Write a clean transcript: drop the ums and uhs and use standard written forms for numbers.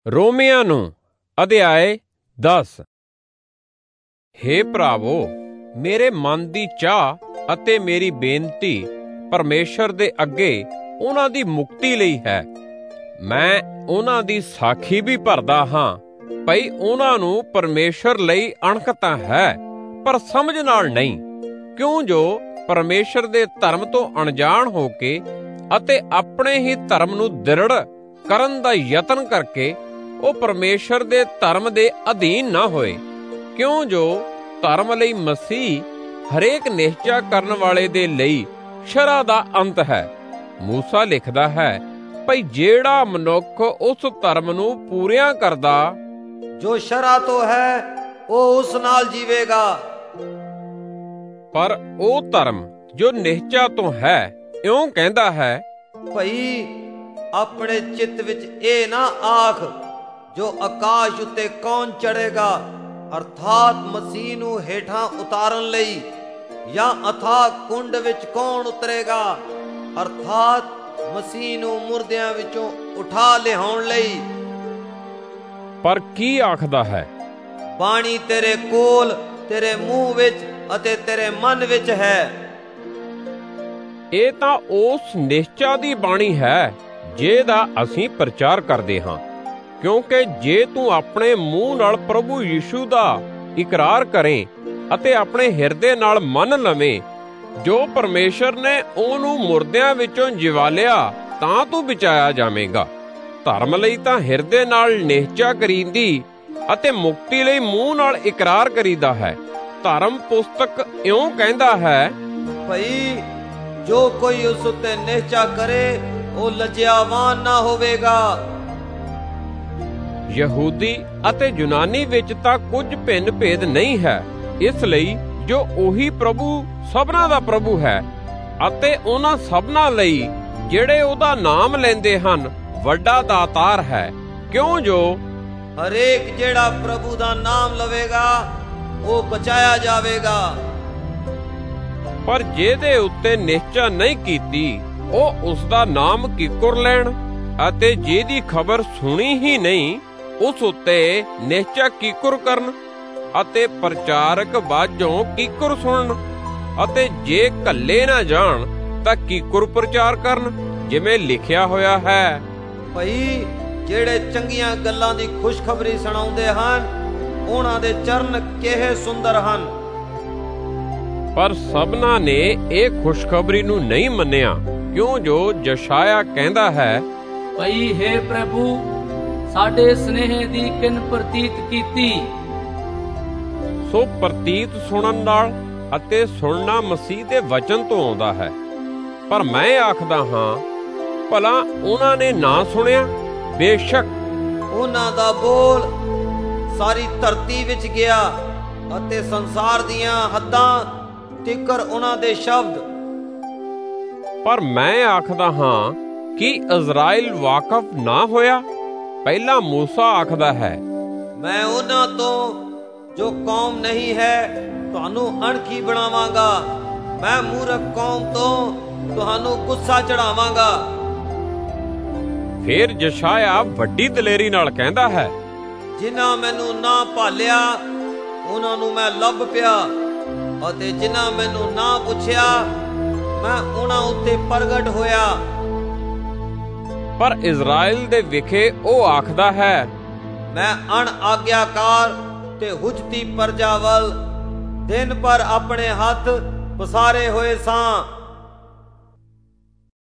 ਰੋਮੀਆਂ ਨੂੰ ਅਧਿਆਇ 10। ਹੇ ਭਰਾਵੋ, ਮੇਰੇ ਮਨ ਦੀ ਚਾਹ ਅਤੇ ਮੇਰੀ ਬੇਨਤੀ ਪਰਮੇਸ਼ਰ ਦੇ ਅੱਗੇ ਉਹਨਾਂ ਦੀ ਮੁਕਤੀ ਲਈ ਹੈ। ਮੈਂ ਉਹਨਾਂ ਦੀ ਸਾਖੀ ਵੀ ਭਰਦਾ ਹਾਂ ਭਈ ਉਹਨਾਂ ਨੂੰ ਪਰਮੇਸ਼ਰ ਲਈ ਅਣਖ ਤਾਂ ਹੈ, ਪਰ ਸਮਝ ਨਾਲ ਨਹੀਂ, ਕਿਉਂ ਜੋ ਪਰਮੇਸ਼ਰ ਦੇ ਧਰਮ ਤੋਂ ਅਣਜਾਣ ਹੋ ਕੇ ਅਤੇ ਆਪਣੇ ਹੀ ਧਰਮ ਨੂੰ ਦ੍ਰਿੜ ਕਰਨ ਦਾ ਯਤਨ ਕਰਕੇ ਉਹ ਪਰਮੇਸ਼ਰ ਦੇ ਧਰਮ ਦੇ ਅਧੀਨ ਨਾ ਹੋਏ। ਕਿਉਂ ਜੋ ਧਰਮ ਲਈ ਮਸੀਹ ਹਰੇਕ ਨਿਸ਼ਚਾ ਕਰਨ ਵਾਲੇ ਦੇ ਲਈ ਸ਼ਰ੍ਹਾ ਦਾ ਅੰਤ ਹੈ। ਮੂਸਾ ਲਿਖਦਾ ਹੈ ਭਈ ਜਿਹੜਾ ਮਨੁੱਖ ਉਸ ਧਰਮ ਨੂੰ ਪੂਰਿਆਂ ਕਰਦਾ ਜੋ ਸ਼ਰ੍ਹਾ ਤੋਂ ਹੈ ਉਹ ਉਸ ਨਾਲ ਜੀਵੇਗਾ। ਪਰ ਉਹ ਧਰਮ ਜੋ ਨਿਸ਼ਚਾ ਤੋਂ ਹੈ ਇਉਂ ਕਹਿੰਦਾ ਹੈ ਭਈ ਆਪਣੇ ਚਿੱਤ ਵਿੱਚ ਇਹ ਨਾ ਆਖ ਜੋ ਆਕਾਸ਼ ਉੱਤੇ ਕੌਣ ਚੜ੍ਹੇਗਾ, ਅਰਥਾਤ ਮਸੀਹ ਨੂੰ ਹੇਠਾਂ ਉਤਾਰਨ ਲਈ, ਜਾਂ ਅਥਾਹ ਕੁੰਡ ਵਿੱਚ ਕੌਣ ਉਤਰੇਗਾ, ਅਰਥਾਤ ਮਸੀਹ ਨੂੰ ਮੁਰਦਿਆਂ ਵਿੱਚੋਂ ਉਠਾ ਲਿਆਉਣ ਲਈ। ਪਰ ਕੀ ਆਖਦਾ ਹੈ? ਬਾਣੀ ਤੇਰੇ ਕੋਲ, ਤੇਰੇ ਮੂੰਹ ਵਿੱਚ ਅਤੇ ਤੇਰੇ ਮਨ ਵਿੱਚ ਹੈ। ਇਹ ਤਾਂ ਉਸ ਨਿਸ਼ਚਾ ਦੀ ਬਾਣੀ ਹੈ ਜਿਹਦਾ ਅਸੀਂ ਪ੍ਰਚਾਰ ਕਰਦੇ ਹਾਂ। ਕਿਉਂਕਿ ਜੇ ਤੂੰ ਆਪਣੇ ਮੂੰਹ ਨਾਲ ਪ੍ਰਭੂ ਯੀਸ਼ੂ ਦਾ ਇਕਰਾਰ ਕਰੇ ਅਤੇ ਆਪਣੇ ਹਿਰਦੇ ਨਾਲ ਮੰਨ ਲਵੇਂ ਜੋ ਪਰਮੇਸ਼ਰ ਨੇ ਉਹਨੂੰ ਮੁਰਦਿਆਂ ਵਿੱਚੋਂ ਜਿਵਾਲਿਆ, ਤਾਂ ਤੂੰ ਬਚਾਇਆ ਜਾਵੇਂਗਾ। ਧਰਮ ਲਈ ਤਾਂ ਹਿਰਦੇ ਨਾਲ ਨਿਸ਼ਚਾ ਕਰੀਂਦੀ ਅਤੇ ਮੁਕਤੀ ਲਈ ਮੂੰਹ ਨਾਲ ਇਕਰਾਰ ਕਰੀਦਾ ਹੈ। ਧਰਮ ਪੁਸਤਕ ਇਉਂ ਕਹਿੰਦਾ ਹੈ ਭਈ ਜੋ ਕੋਈ ਉਸ ਉੱਤੇ ਨਿਸ਼ਚਾ ਕਰੇ ਉਹ ਲੱਜਿਆਵਾਨ ਨਾ ਹੋਵੇਗਾ। ਯਹੂਦੀ ਅਤੇ ਯੂਨਾਨੀ ਵਿੱਚ ਤਾਂ ਕੁਝ ਭਿੰਨ ਭੇਦ ਨਹੀਂ ਹੈ, ਇਸ ਲਈ ਜੋ ਉਹੀ ਪ੍ਰਭੂ ਸਭਨਾਂ ਦਾ ਪ੍ਰਭੂ ਹੈ ਅਤੇ ਉਹਨਾਂ ਸਭਨਾਂ ਲਈ ਜਿਹੜੇ ਉਹਦਾ ਨਾਮ ਲੈਂਦੇ ਹਨ ਵੱਡਾ ਦਾਤਾਰ ਹੈ। ਕਿਉਂ ਜੋ ਹਰੇਕ ਜਿਹੜਾ ਪ੍ਰਭੂ ਦਾ ਨਾਮ ਲਵੇਗਾ ਉਹ ਬਚਾਇਆ ਜਾਵੇਗਾ। ਪਰ ਜਿਹਦੇ ਉੱਤੇ ਨਿਸ਼ਚਾ ਨਹੀਂ ਕੀਤੀ ਉਹ ਉਸ ਦਾ ਨਾਮ ਕਿੱਕਰ ਲੈਣ, ਅਤੇ ਜਿਹਦੀ ਖਬਰ ਸੁਣੀ ਹੀ ਨਹੀਂ ਉਸ ਉੱਤੇ ਨਿਸ਼ਚਾ ਕਿੱਕਰ ਕਰਨ, ਅਤੇ ਪ੍ਰਚਾਰਕ ਬਾਝੋਂ ਕਿੱਕਰ ਸੁਣਨ, ਅਤੇ ਜੇ ਘੱਲੇ ਨਾ ਜਾਣ ਤਾਂ ਕਿੱਕਰ ਪ੍ਰਚਾਰ ਕਰਨ, ਜਿਵੇਂ ਲਿਖਿਆ ਹੋਇਆ ਹੈ ਭਈ ਜਿਹੜੇ ਚੰਗੀਆਂ ਗੱਲਾਂ ਦੀ ਖੁਸ਼ਖਬਰੀ ਸੁਣਾਉਂਦੇ ਹਨ ਉਹਨਾਂ ਦੇ ਚਰਨ ਕਿਹੇ ਸੁੰਦਰ ਹਨ। ਪਰ ਸਭਨਾਂ ਨੇ ਇਹ ਖੁਸ਼ਖਬਰੀ ਨੂੰ ਨਹੀਂ ਮੰਨਿਆ। ਕਿਉਂ ਜੋ ਯਸ਼ਾਇਆ ਕਹਿੰਦਾ ਹੈ ਭਈ ਹੇ ਪ੍ਰਭੂ ਸਾਡੇ ਸਨੇਹ ਦੀ ਕਿਨ ਪ੍ਰਤੀਤ ਕੀਤੀ। ਸੋ ਪ੍ਰਤੀਤ ਸੁਣਨ ਨਾਲ ਅਤੇ ਸੁਣਨਾ ਮਸੀਹ ਦੇ ਵਚਨ ਤੋਂ ਆਉਂਦਾ ਹੈ। ਪਰ ਮੈਂ ਆਖਦਾ ਹਾਂ ਭਲਾ ਉਹਨਾਂ ਨੇ ਨਾ ਸੁਣਿਆ? ਬੇਸ਼ੱਕ ਉਹਨਾਂ ਦਾ ਬੋਲ ਸਾਰੀ ਧਰਤੀ ਵਿੱਚ ਗਿਆ ਅਤੇ ਸੰਸਾਰ ਦੀਆਂ ਹੱਦਾਂ ਤਿੱਕਰ ਉਹਨਾਂ ਦੇ ਸ਼ਬਦ। ਪਰ ਮੈਂ ਆਖਦਾ ਹਾਂ ਕਿ ਇਜ਼ਰਾਈਲ ਵਾਕਫ ਨਾ ਹੋਇਆ? ਪਹਿਲਾਂ ਮੂਸਾ ਆਖਦਾ ਹੈ ਮੈਂ ਉਹਨਾਂ ਤੋਂ ਜੋ ਕੌਮ ਨਹੀਂ ਹੈ ਤੁਹਾਨੂੰ ਅਣਖੀ ਬਣਾਵਾਂਗਾ, ਮੈਂ ਮੂਰਖ ਕੌਮ ਤੋਂ ਤੁਹਾਨੂੰ ਗੁੱਸਾ ਚੜਾਵਾਂਗਾ। ਫਿਰ ਯਸ਼ਾਇਆ ਵੱਡੀ ਦਲੇਰੀ ਨਾਲ ਕਹਿੰਦਾ ਹੈ ਜਿਨ੍ਹਾਂ ਮੈਨੂੰ ਨਾ ਭਾਲਿਆ ਉਹਨਾਂ ਨੂੰ ਮੈਂ ਲੱਭ ਪਿਆ, ਅਤੇ ਜਿਨ੍ਹਾਂ ਮੈਨੂੰ ਨਾ ਪੁੱਛਿਆ ਮੈਂ ਉਹਨਾਂ ਉੱਤੇ ਪ੍ਰਗਟ ਹੋਇਆ। ਪਰ ਇਜ਼ਰਾਈਲ ਦੇ ਵਿਖੇ ਉਹ ਆਖਦਾ ਹੈ ਮੈਂ ਅਣ ਆਗਿਆਕਾਰ ਤੇ ਹੁਜਤੀ ਪਰਜਾ ਵੱਲ ਦਿਨ ਪਰ ਆਪਣੇ ਹੱਥ ਪਸਾਰੇ ਹੋਏ ਸਾਂ।